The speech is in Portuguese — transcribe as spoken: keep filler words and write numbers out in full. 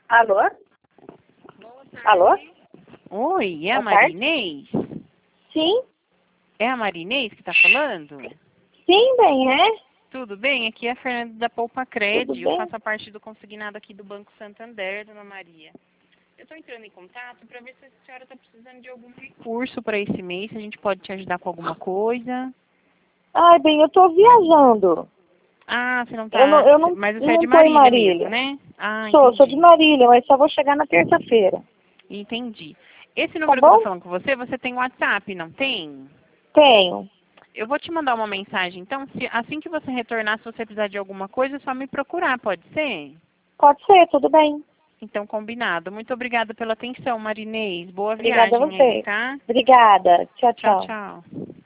Alô? Alô? Oi, é a Boa tarde. Marinês? Sim? É a Marinês que está falando? Sim, bem, é? Tudo bem? Aqui é a Fernanda da Poupa Cred. Tudo Eu bem? faço a parte do consignado aqui do Banco Santander, dona Maria. Eu estou entrando em contato para ver se a senhora está precisando de algum recurso para esse mês, se a gente pode te ajudar com alguma coisa. Ai, bem, eu tô viajando. Ah, você não Eu não, tá... eu não, Mas você é de não tô em Marília mesmo, Marília. né? Ah, Sou, sou de entendi. Marília, mas só vou chegar na terça-feira. Entendi. Esse Tá número que eu tô bom? falando com você, você tem WhatsApp, não tem? Tenho. Eu vou te mandar uma mensagem, então, se, assim que você retornar, se você precisar de alguma coisa, é só me procurar, pode ser? Pode ser, tudo bem. Então, combinado. Muito obrigada pela atenção, Marinês. Boa Obrigada a viagem aí, você. tá? Obrigada. Tchau, Tchau, tchau. tchau.